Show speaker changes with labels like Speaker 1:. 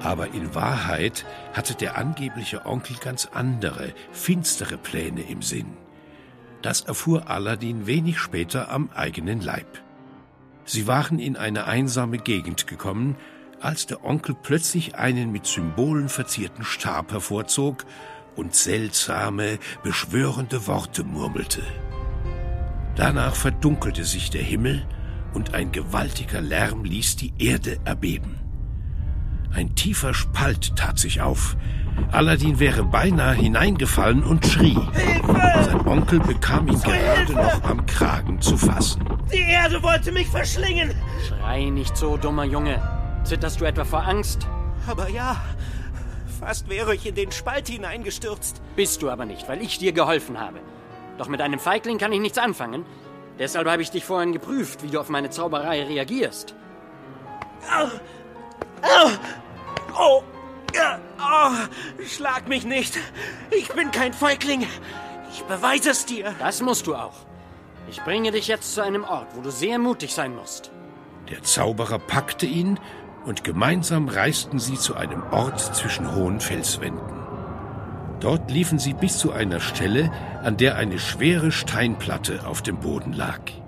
Speaker 1: Aber in Wahrheit hatte der angebliche Onkel ganz andere, finstere Pläne im Sinn. Das erfuhr Aladdin wenig später am eigenen Leib. Sie waren in eine einsame Gegend gekommen, als der Onkel plötzlich einen mit Symbolen verzierten Stab hervorzog und seltsame, beschwörende Worte murmelte. Danach verdunkelte sich der Himmel und ein gewaltiger Lärm ließ die Erde erbeben. Ein tiefer Spalt tat sich auf. Aladdin wäre beinahe hineingefallen und schrie.
Speaker 2: Hilfe!
Speaker 1: Sein Onkel bekam ihn gerade noch am Kragen zu fassen.
Speaker 2: Die Erde wollte mich verschlingen!
Speaker 3: Schrei nicht so, dummer Junge. Zitterst du etwa vor Angst?
Speaker 2: Aber ja, fast wäre ich in den Spalt hineingestürzt.
Speaker 3: Bist du aber nicht, weil ich dir geholfen habe. Doch mit einem Feigling kann ich nichts anfangen. Deshalb habe ich dich vorhin geprüft, wie du auf meine Zauberei reagierst.
Speaker 2: Au! Au! Oh! Ja, oh! Schlag mich nicht! Ich bin kein Feigling! Ich beweise es dir!
Speaker 3: Das musst du auch. Ich bringe dich jetzt zu einem Ort, wo du sehr mutig sein musst.
Speaker 1: Der Zauberer packte ihn und gemeinsam reisten sie zu einem Ort zwischen hohen Felswänden. Dort liefen sie bis zu einer Stelle, an der eine schwere Steinplatte auf dem Boden lag.